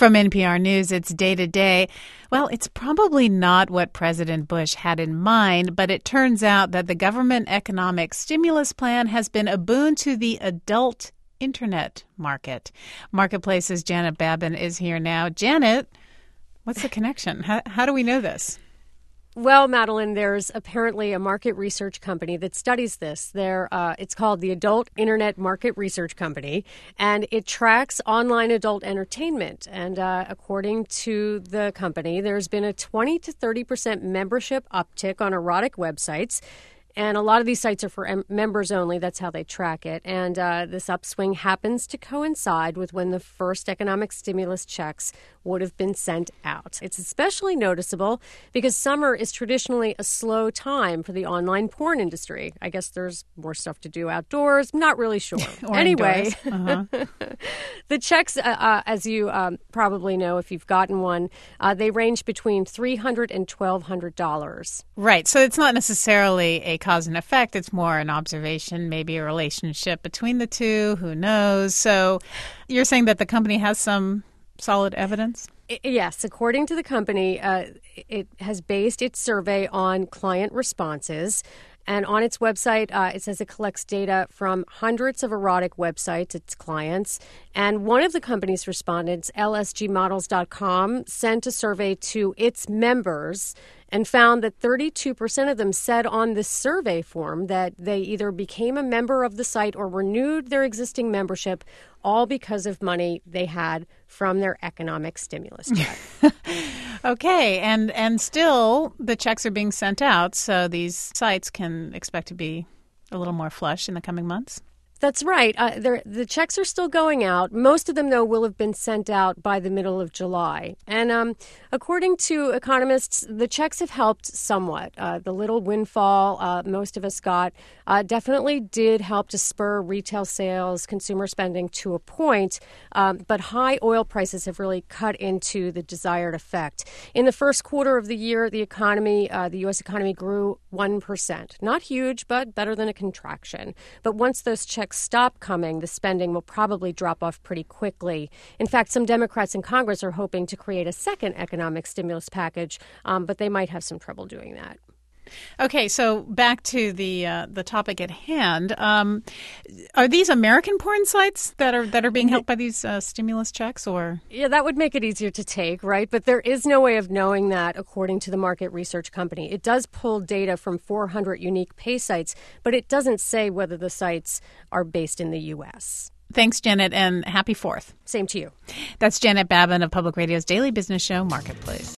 From NPR News, it's Day to Day. Well, it's probably not what President Bush had in mind, but it turns out that the government economic stimulus plan has been a boon to the adult internet market. Marketplace's Janet Babin is here now. Janet, what's the connection? How do we know this? Well, Madeline, there's apparently a market research company that studies this. It's called the Adult Internet Market Research Company, and it tracks online adult entertainment. And according to the company, there's been a 20 to 30% membership uptick on erotic websites. And a lot of these sites are for members only. That's how they track it. And this upswing happens to coincide with when the first economic stimulus checks would have been sent out. It's especially noticeable because summer is traditionally a slow time for the online porn industry. I guess there's more stuff to do outdoors. Not really sure. Anyway, the checks, as you probably know if you've gotten one, they range between $300 and $1,200. Right. So it's not necessarily a cause and effect. It's more an observation, maybe a relationship between the two. Who knows? So you're saying that the company has some solid evidence? Yes. According to the company, it has based its survey on client responses. And on its website, it says it collects data from hundreds of erotic websites, its clients. And one of the company's respondents, LSGmodels.com, sent a survey to its members and found that 32% of them said on this survey form that they either became a member of the site or renewed their existing membership, all because of money they had from their economic stimulus check. Okay, and still the checks are being sent out, so these sites can expect to be a little more flush in the coming months. That's right. The checks are still going out. Most of them, though, will have been sent out by the middle of July. And according to economists, the checks have helped somewhat. The little windfall most of us got definitely did help to spur retail sales, consumer spending to a point. But high oil prices have really cut into the desired effect. In the first quarter of the year, the U.S. economy grew 1%. Not huge, but better than a contraction. But once those checks stop coming, the spending will probably drop off pretty quickly. In fact, some Democrats in Congress are hoping to create a second economic stimulus package, but they might have some trouble doing that. Okay, so back to the topic at hand. Are these American porn sites that are being helped by these stimulus checks, or? Yeah, that would make it easier to take, right? But there is no way of knowing that, according to the market research company. It does pull data from 400 unique pay sites, but it doesn't say whether the sites are based in the U.S. Thanks, Janet, and happy 4th. Same to you. That's Janet Babin of Public Radio's daily business show, Marketplace.